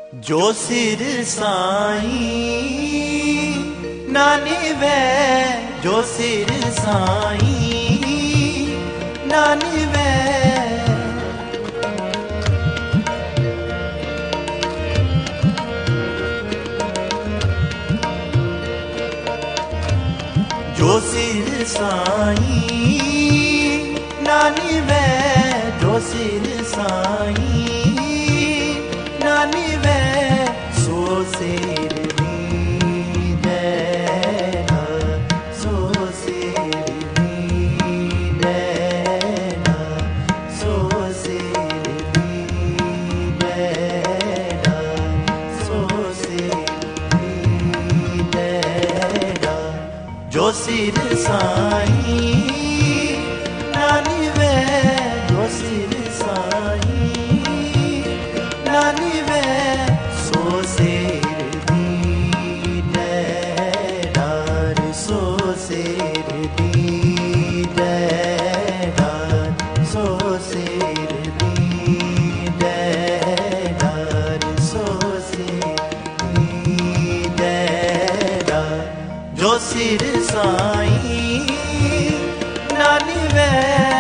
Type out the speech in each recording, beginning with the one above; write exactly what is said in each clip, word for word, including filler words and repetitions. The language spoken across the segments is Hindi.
जो सिर साईं नानी वे, जो सिर साईं नानी वे, जो सिर साईं नानी वे, जो सिर साईं नानी वे, सो सिर दीना, सो सिर दीना, सो सिर दीना, सो सिर दीना, जो सिर साईं नानी वे, जो सिर साईं नानी वे, सो सिर दीना, सो सिर दीना, सो सिर दीना, सो सिर दीना, जो सिर साईं नानी वे।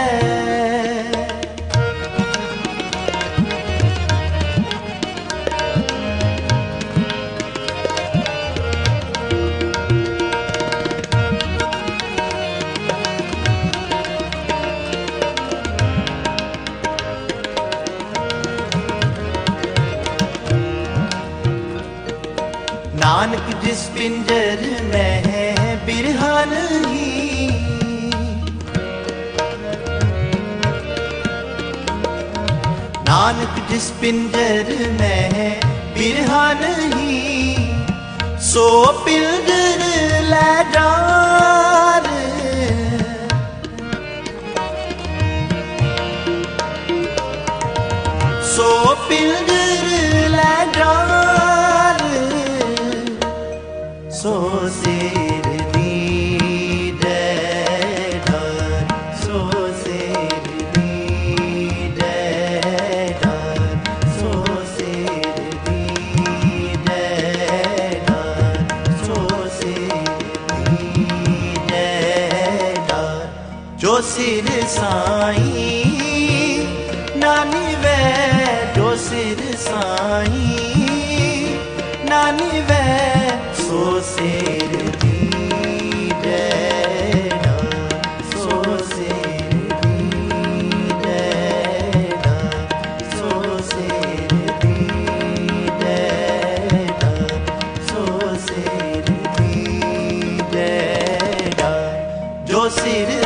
नानक जिस पिंजर में है बिरहा नहीं, नानक जिस पिंजर में है बिरहा नहीं, सो पिंजर ले जान, सो पिंजर ले जान, सो सिर दीना, सो सिर दीना, सो सिर दीना, सो सिर दीना, जो सिर साईं नानी वे, जो सिर साईं नानी वे, सो सिर दीना, सो सिर दीना, सो सिर दीना, सो सिर दीना, जो सिर